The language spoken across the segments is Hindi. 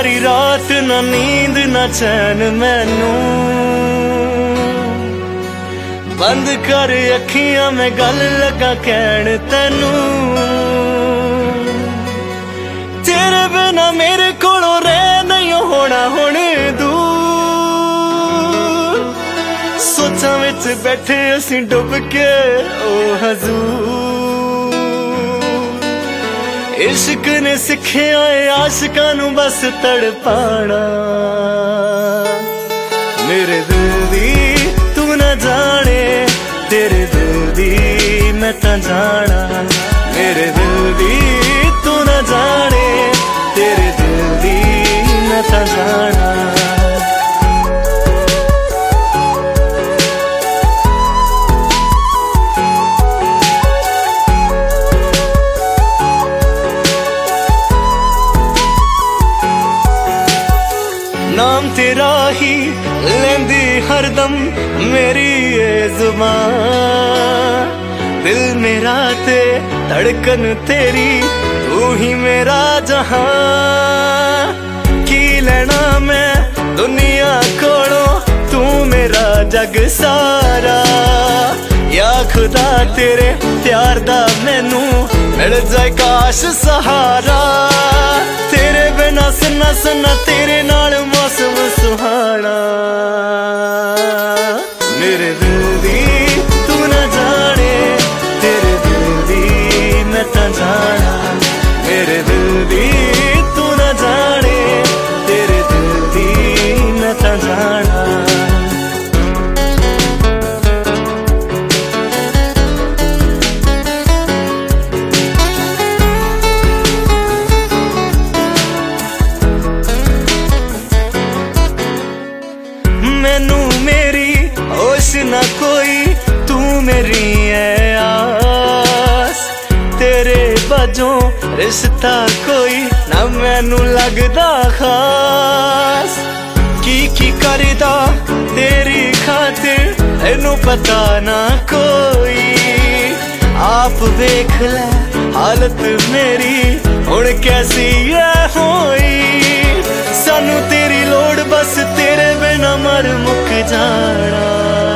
सारी रात ना नींद ना चैन मैनू, बंद कर अखियां मैं गल लगा कहण तैनू। तेरे बिना मेरे कोलों रह नहीं होना हुण दूर, सोचां विच बैठे असीं डुब के ओ हजूर। इश्क ने सिखिया आशिकां नू बस तड़पाना, मेरे दिल दी तू न जाने, तेरे दिल दी मैं तां जाना। मेरे दिल दी तू न जाने, तेरे दिल दी मैं तां जाना। नाम तेरा ही लेंदी हरदम मेरी ये जुबान, दिल मेरा ते धड़कन तेरी तू ही मेरा जहां। की लेना मैं दुनिया कोलों तू मेरा जग सारा, या खुदा तेरे प्यार दा मैनू मिल जाए काश सहारा। तेरे बिना सन्ना सन्ना तेरे नाल मौसम सुहाना, मेरे दिल दी तू न जाने, तेरे दिल दी मैं तां जाना। मेरे दिल दी तू न जाने, तेरे दिल दी मैं तां जाना। मैनू मेरी होश ना कोई, तू मेरी है आस। तेरे बाजों रिश्ता कोई ना मैनू लगदा खास। की करदा तेरी खातिर इनू पता ना कोई, आप वेख ले हालत मेरी हुण कैसी है होई। सानू तेरी लोड़ बस तेरे बिना मर मुक जाना,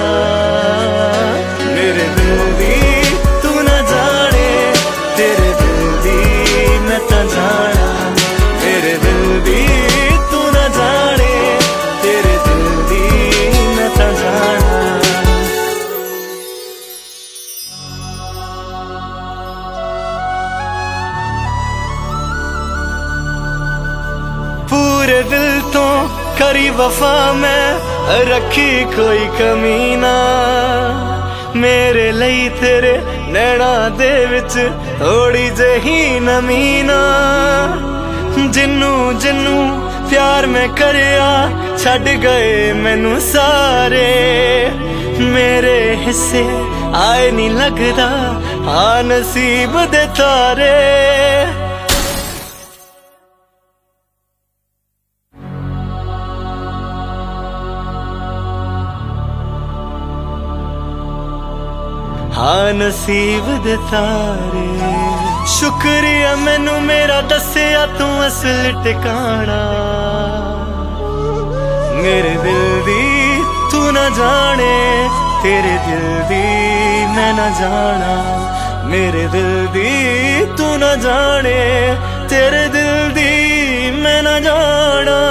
मेरे दिल दी तू न जाने, तेरे दिल दी मैं तां जाना। मेरे दिल दी तू न जाने, तेरे दिल दी मैं तां जाना। पूरे दिल तो करी वफा मैं रखी कोई कमी ना, मेरे लई तेरे नैना दे विच थोड़ी जही नमी ना। जिन्नू जिन्नू प्यार मैं करया छड़ गए मैनू सारे, मेरे हिस्से आए नहीं लगदा हाँ नसीब दे तारे। हाँ नसीब दे तारे। शुक्रिया मैनू मेरा दसिया तू असल टिकाना, मेरे दिल दी तू न जाने, तेरे दिल दी मैं न जाना। मेरे दिल दी तू न जाने, तेरे दिल दी मैं न जाना।